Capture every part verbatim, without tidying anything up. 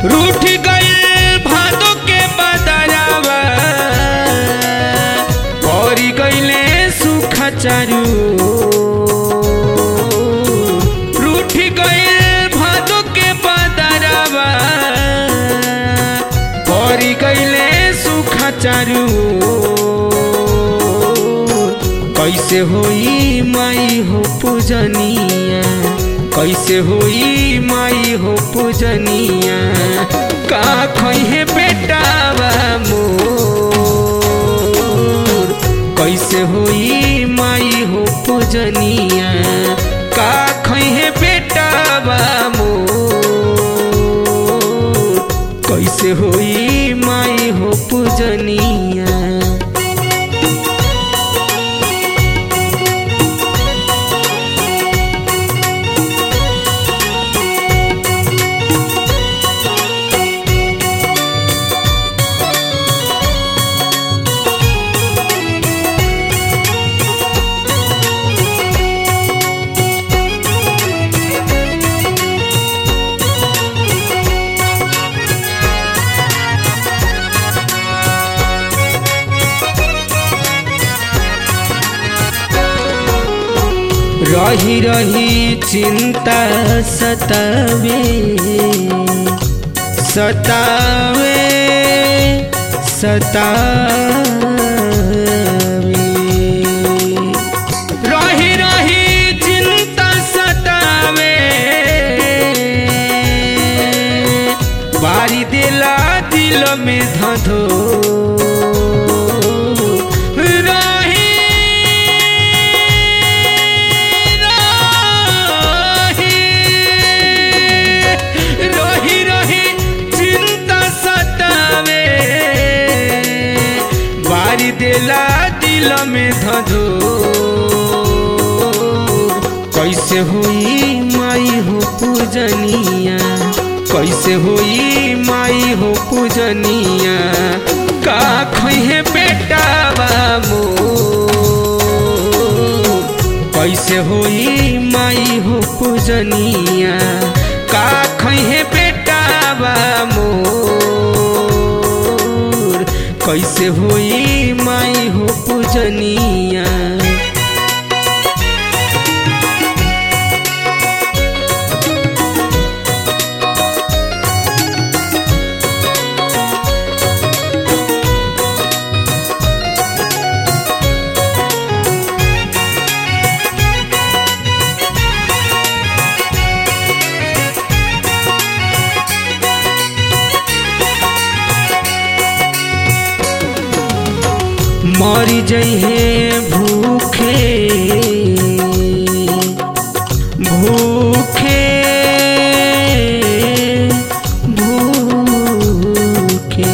रूठ गइल भादो के बदरावा परी गइले सुखा चारू रूठ गइल भादो के बदरावा परी गइले सुखा चारू कैसे होई माई हो पूजनिया कैसे होई माई हो पूजनिया का खइहे बेटावा मोर कैसे होई माई हो पूजनिया का खइहे बेटावा मोर कैसे होई माई हो पूजनिया। रही रही चिंता सतावे सतावे सतावे रही रही चिंता सतावे बारी दिला दिल में धधो देला दिल में धधो कैसे होई माई हो पूजनिया कैसे होई माई हो पूजनिया का खइहे बेटावा मोर कैसे होई माई हो पूजनिया का खइहे बेटावा मोर कैसे होई माई हो पूजनिया। मरी जइहे भूखे भूखे भूखे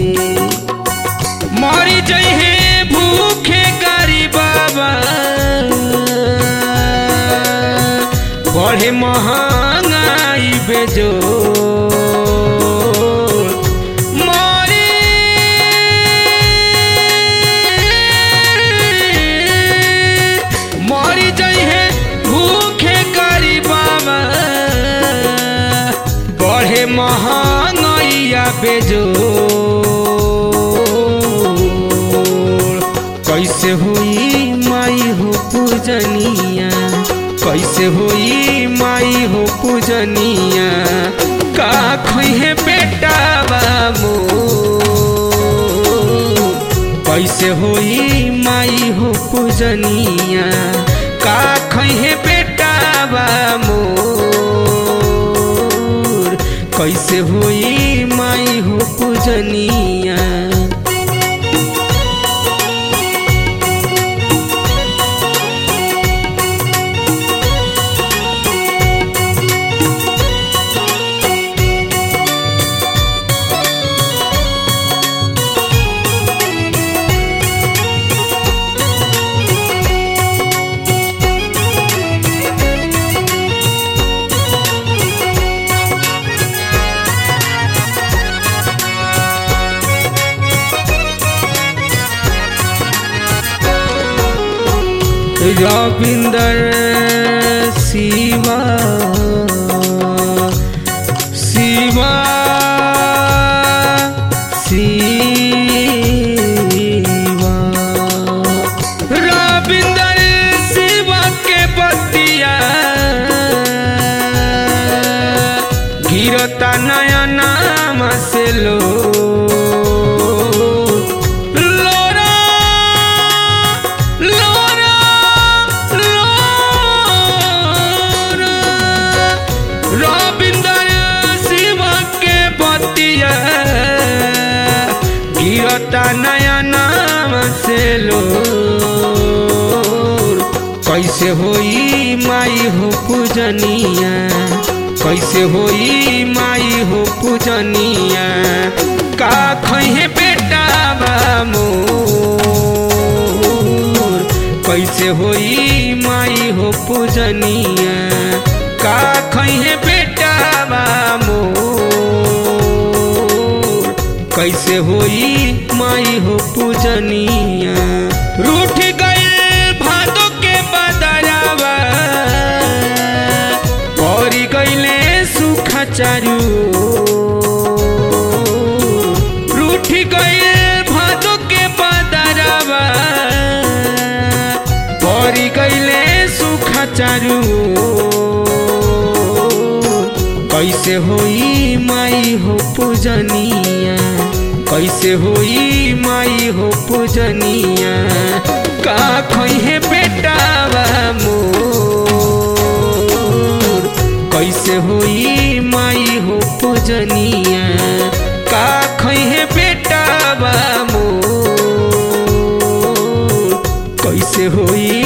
मरी जइहे भूखे गरीबवा बढ़े महंगाई बेजो महंगाइया बेजोड़ कैसे होई माई हो पूजनिया कैसे होई माई हो पूजनिया का खइहे बेटावा मोर कैसे होई माई हो पूजनिया का खइहे बेटावा मोर कैसे होई माई हो पूजनिया। रविंदर शिवा शिवा गिरता नयना से लो लोरा लोरा लोरा रविंदर शिव के बतिया गिरता नयना से लो कैसे होई माई हो पूजनिया कैसे होई माई हो पूजनिया का खहे बेटा मोर कैसे होई माई हो पूजनिया का खहे बेटा मोर कैसे होई माई हो पूजनिया रूठ गए भादो के बदरावा परी गईले सुखा चारू रूठ गए भादो के बदरावा परी गईले सुखा चारू कैसे होई माई हो पूजनिया कैसे होई माई हो पूजनिया का खहे बेटा मोर कैसे होई माई हो पूजनिया का खहे बेटा मोर कैसे होई